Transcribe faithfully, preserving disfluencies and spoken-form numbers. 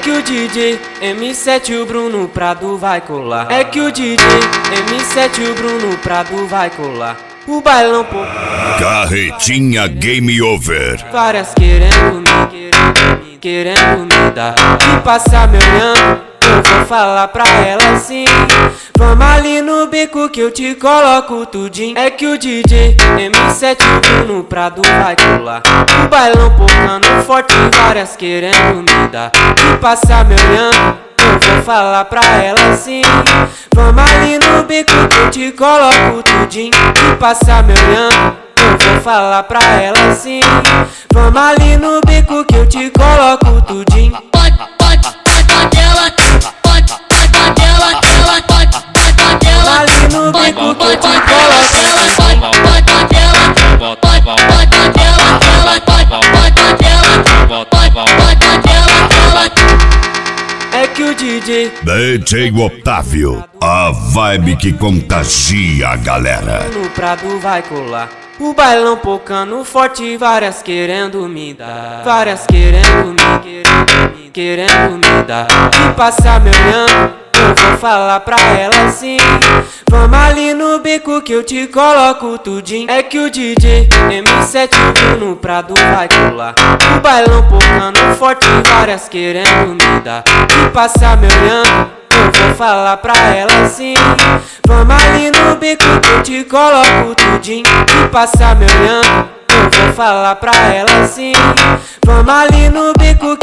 que o D J M sete o Bruno Prado vai colar. É que o D J M sete o Bruno Prado vai colar. O bailão pô. Carretinha Game Over. Várias querendo me, querendo me, querendo me dar. E passar me olhando, eu vou falar pra ela assim: vamos ali no beco que eu te coloco tudinho. É que o D J M sete o Bruno Prado vai colar. O bailão pocando forte, várias querendo me dar. E passar me olhando, eu vou falar pra ela assim: vamos ali no beco que eu te coloco tudinho. E passar me olhando, eu vou falar pra ela assim: vamos ali no beco que eu te coloco tudinho. Pode, pode, pode, pode ela, pode, pode, pode ela, ela pode, pode, pode ela, ali no pode, beco que eu pode, te pode coloco. ela, pode, pode, pode ela, pode, pode, pode ela, ela pode, pode, pode ela, pode, pode, pode ela, ela. É que o D J D J Otávio, a vibe que contagia a galera. no Prado vai colar. O bailão pocando forte, várias querendo me dar. Várias querendo me, querendo me, querendo me dar. E passar me olhando, eu vou falar pra ela assim: vamos ali no beco que eu te coloco tudinho. É que o D J M sete o Bruno Prado vai colar. O bailão pocando forte, várias querendo me dar. E passar me olhando, eu vou falar pra ela assim: vamos ali no beco que eu te coloco tudinho. E passar me olhando, eu vou falar pra ela assim: vamos ali no beco